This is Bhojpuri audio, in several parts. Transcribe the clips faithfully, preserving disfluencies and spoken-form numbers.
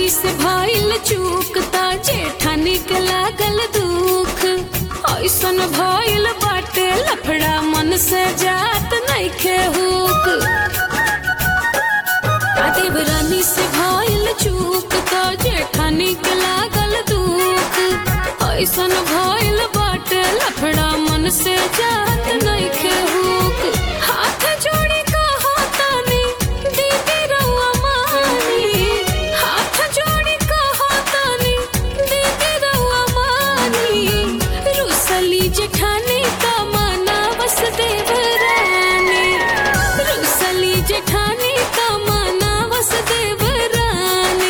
देवरानी से भइल चूक ता जेठानी के लागल दुख। ऐसन भइल बाटे लफड़ा मन से जात नइखे हुक। देवरानी से भइल चूक ता जेठानी के लागल दुख। ऐसन भइल बाटे लफड़ा मन से जात नइखे हुक। हाथ जोड़ी कहो तानी दीदी रउआ मानी। हाथ जोड़ी कहो तानी दीदी रउआ मानी। रुसली जेठानी का मनावस देवरानी। रुसली जेठानी का मनावस देवरानी।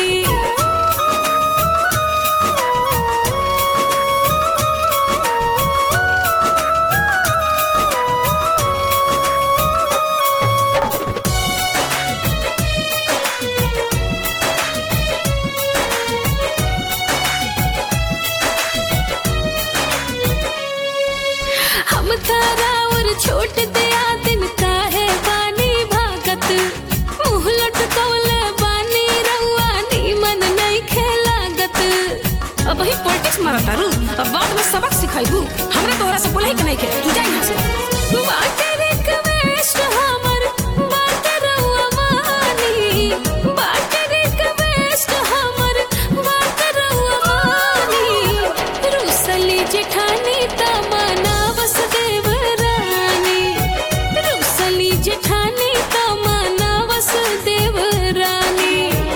हम तारा और छोट दिया दिन काहे बानी भागत। मुँह लटकौले बानी रउआ नीमन नइखे लागत। अब ही पॉलिटिक्स मारा तारू, अब बाद में सबक सिखाइबू। हमरा तोहरा से बोले के नइखे, तू जा यहाँ से। बाटे रिक्वेस्ट हमर बाटे रउआ मानी। बाटे रिक्वेस्ट हमर बाटे रउआ मानी। रुसली जेठानी ता मनावस देवरानी। रुसली जेठानी ता मनावस देवरानी।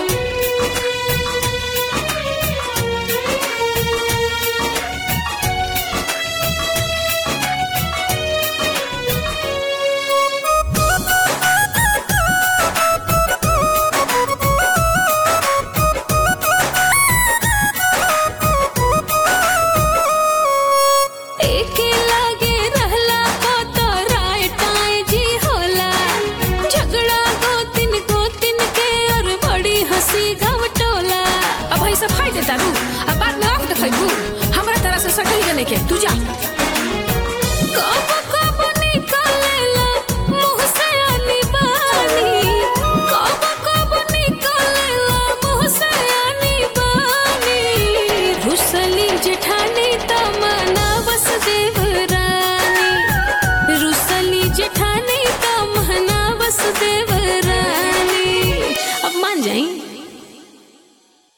एके लागे रहला को तो राय टाय जी होला। झगड़ा गोतिन गोतिन के और बड़ी हंसी घवटोला। अब भाई सब खाई देता रू, अब बाद में आँख दिखाइबू। हमरा तरह से सटल गने के तू जा। कब कब निकलेला मुँह से आनी बानी। कब कब निकलेला मुँह से आनी बानी। रुसली जेठानी ता मनावस देवरानी। रुसली जेठानी ता मनावस देवरानी। अब मान जाई।